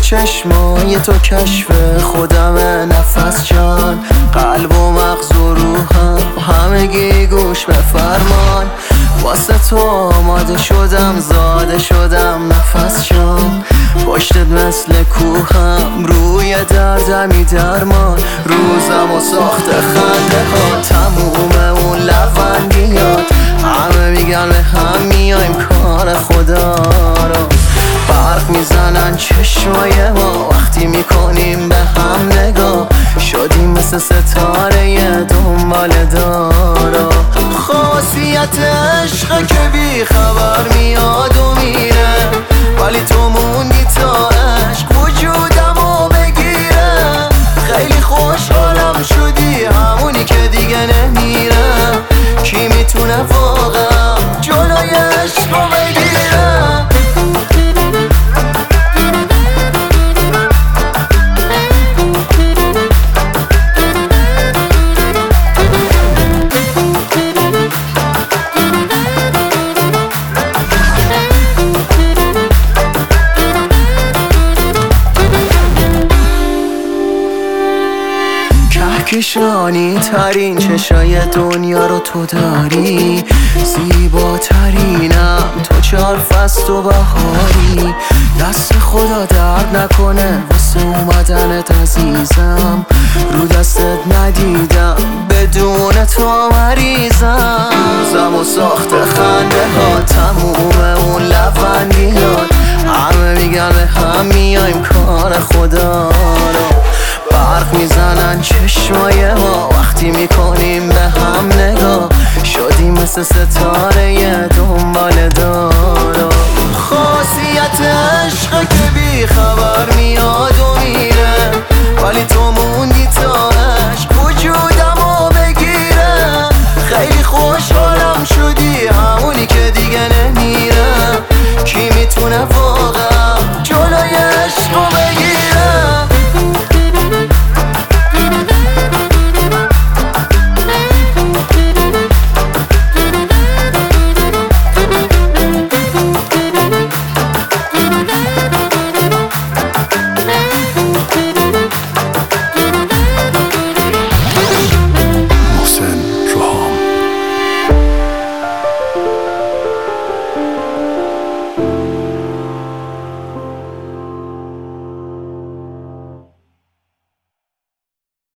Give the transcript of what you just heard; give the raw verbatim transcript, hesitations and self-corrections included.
چشمای تو کشف خودم نفس جان، قلب و مغز و روحم همگی گوش به فرمان. واسه تو آماده شدم زاده شدم نفس جان، پشتت مثل کوهم روی دردمی درمان. روزم و ساخت خنده ها تموم اون لبخندیات، همه میگن به هم میایم کار خدا رو. برق میزنن چشمای ما وقتی میکنیم به هم نگاه، شدیم مثل ستاره دنبال دارا. خاصیت عشقه که بی خبر میاد و میره، ولی تو موندی تا عشق وجودمو بگیره. خیلی خوشحالم شدی همونی که دیگه نمیره، کی میتونه واقعا جلوی عشقو بگیره؟ کهکشانی ترین چشای دنیا رو تو داری، زیباترینم تو چار فصل و بهاری. دست خدا درد نکنه واسه اومدنت عزیزم، رو دستت ندیدم بدون تو مریضم. زم و ساخت خنده ها تموم اون لبخندیات، همه میگن به هم میایم کار خدا رو. برق میزنن چشمای ما وقتی میکنیم به هم نگاه، شدیم مثل ستاره